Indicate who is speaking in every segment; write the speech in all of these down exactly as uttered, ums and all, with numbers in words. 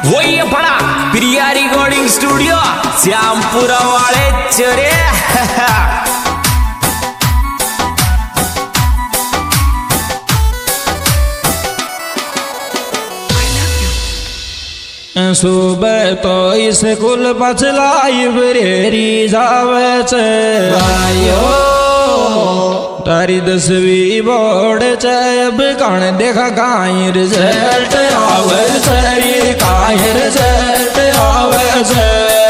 Speaker 1: वही है बड़ा प्रिया रिकॉर्डिंग स्टूडियो श्यामपुरा वाले चोरे।
Speaker 2: सुबह तो स्कूल बच लाइब्रेरी जावे छे भाइयो तारी दसवीं बोर्ड छे अब कौन देखा काई रिजल्ट आवे छे काई रिजल्ट आवे छे।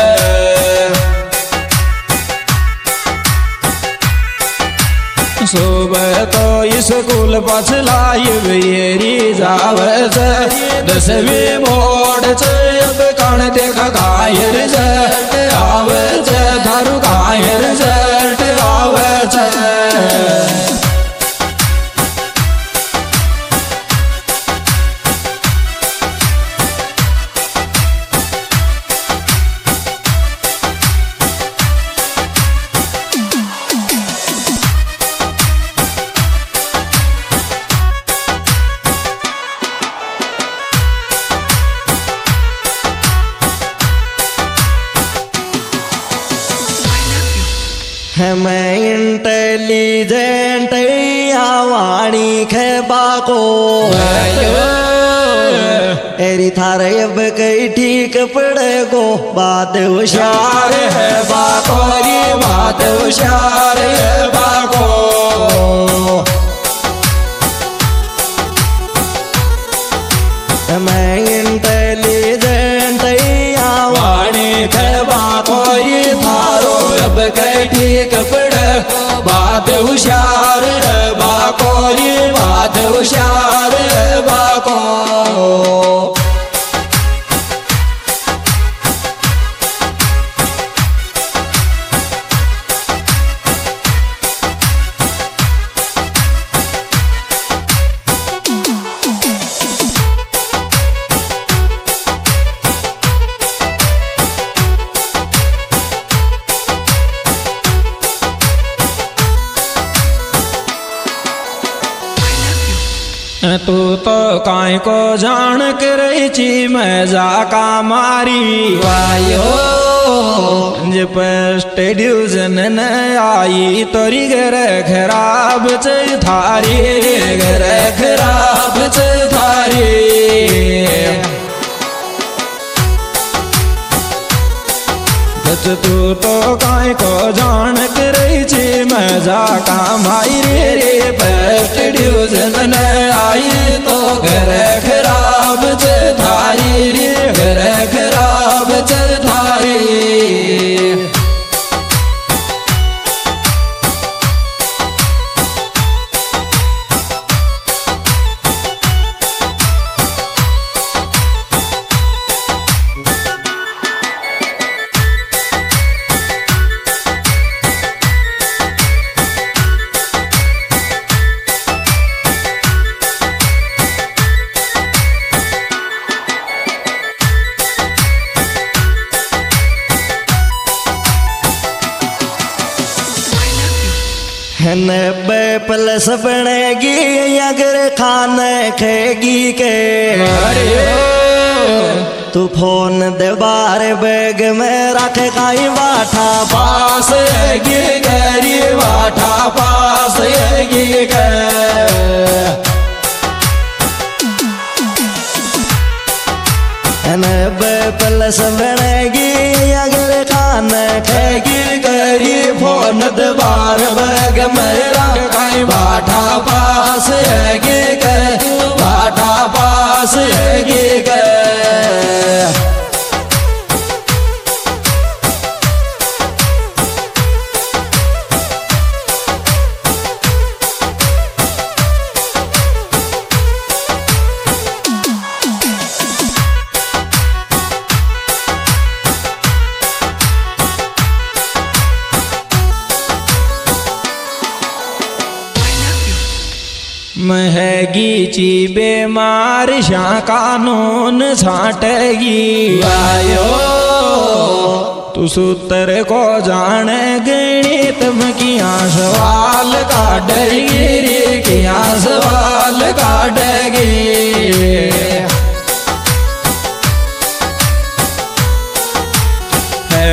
Speaker 2: सुबह तो स्कूल बच लाइब्रेरी जावे छे दसवीं बोर्ड छे अब कौन देखा काई रिजल्ट आवे छे थारू काई रिजल्ट आवे छे। मैं इंटेलिजेंट आवाणी खेबा को एरी थारे अब कई ठीक पड़ेगो बात होशियार है बाको री बात होशियार है बाको। मैं इंटेलिजेंट आवाणी खेबा को थारो अब कई ठीक पड़े बात होशियार है बाको री बात होशियार है बाको। तू तो काई को जान कर रही मैं जाका मारी वायो जे फर्स्ट डिवीजन न आई तोरी घर खराब चे थारी घर खराब चे थारी। तू तो काई को जान कर रही मैं जाका मारी रे फर्स्ट डिवीजन न आई तो घर खराब चे थारी रे घर खराब चे थारी। नब्बे प्लस बनेगी अगर खाने खेगी के तू फोन दे बार बैग में रख काई बाठा पास गी गरी बाठा पास गी गे। नब्बे प्लस बनेगी अगर खाने खेगी गरी फोन दे बार बैग मेरा काई बाठा पास गी गे बाठा पास गी गे। महगी ची बेमार शा कानून छाटेगी आयो तू सूत्र को जाने गणित में किया सवाल काटेगी रे किया सवाल काटेगी।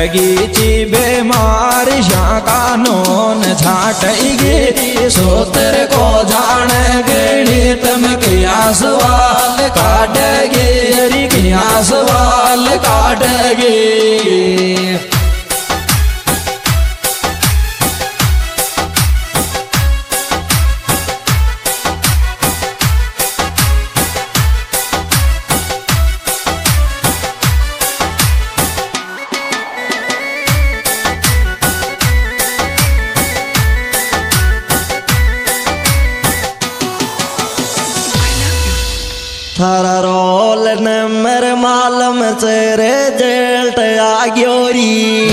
Speaker 2: काटगी ची बेमार शा कानून छाटेगी सोतर को जान गणी तम क्या सवाल काटेगी अरे क्या सवाल काटेगी। थारा रोल नंबर मालम चेरे जेल्ट आग्योरी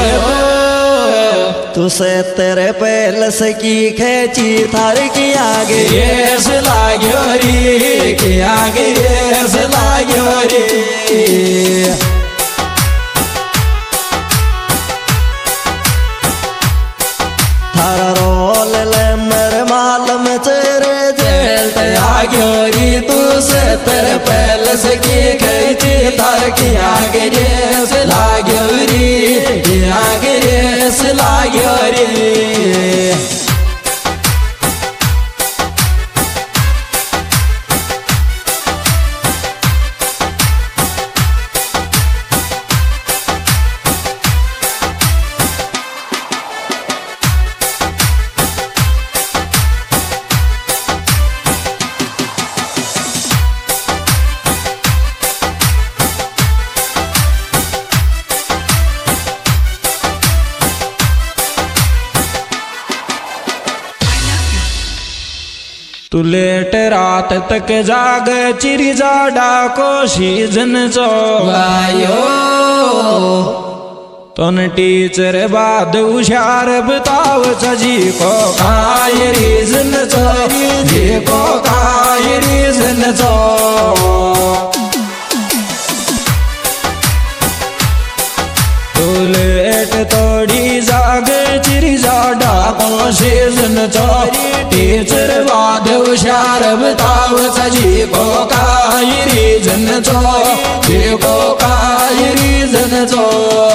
Speaker 2: तुसे तेरे पहल से की खेची थार की आगे येस लाग्योरी की आगे येस लाग्योरी। थारा रोल नंबर मालम चेरे जेल्ट आग्योरी तुसे तेरे पहले से की खेची थार की आगे रेस लाग्योरी की आगे रेस लाग्योरी। तू लेट रात तक जाग चिरी जाडा को सीजन चो वायो तोन टीचर बाद हुशार बताव जी को काय रीजन चो जी को काय रीजन चो। तू लेट तोड़ी जाग चिरी जाडा को सीजन चोरी टीचर बाद हुशार बताव सजी को काय रीजन चो जी को काय रीजन चो।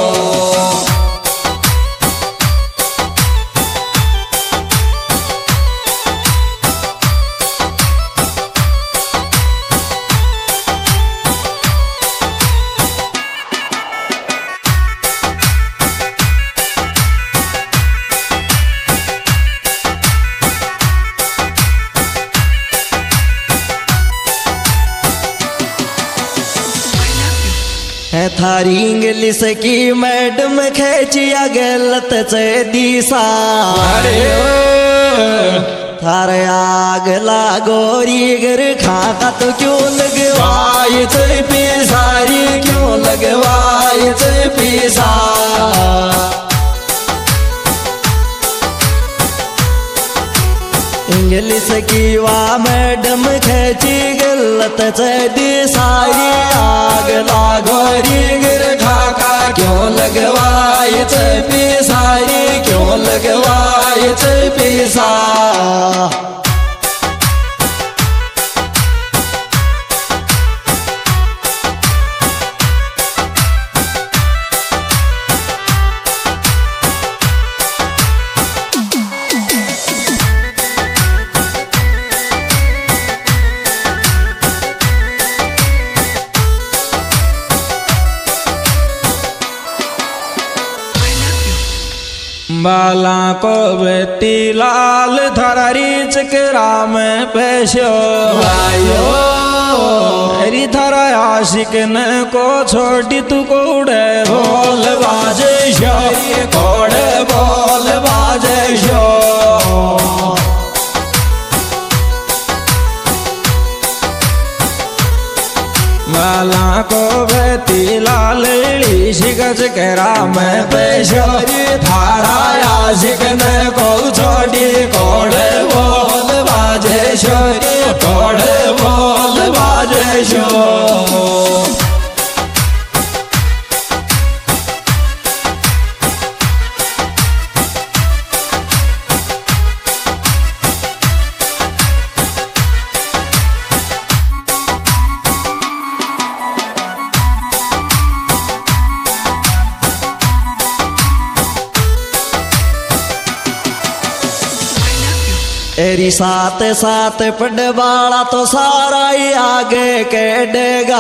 Speaker 2: थारी इंग्लिश की मैडम खेचिया गलत से दिशा थार आग लागोरी घर खाता तो क्यों लगवाई चे पिसारी क्यों लगवाई चे पिसा। इंग्लिश की वाह मैडम खेची गलत से दिसारी आग लागोरी गिर खाका क्यों लगवाई चे पिसारी क्यों लगवाई चे पिसा। बाला को बेती लाल धरारी चकरा में पेशो आयो हरी धरा आशिक न को छोटी तू कोड़े बोल बाजे शो कोड़े बोल बाजे शो। बाला को बेती लाल शिकच करा में पेशोरी थारा आशिक न को छोटी कोड़े बोल बाजे शोरी कोड़े बोल बाजे शो।
Speaker 3: एरी साथ साथ पढ़ने वाला तो सारा ही आगे कहेगा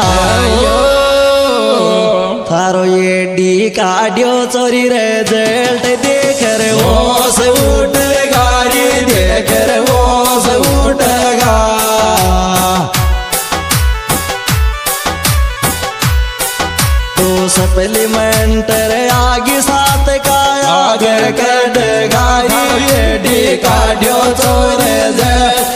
Speaker 3: थारो ये डी काडियो चोरी रे जेल्ट देख रे वो से उठ गाड़ी देख रे वो से उठगा तो सप्लीमेंट रे आगे साथ का आगे कहेगा ये डी काडियो चोरी जे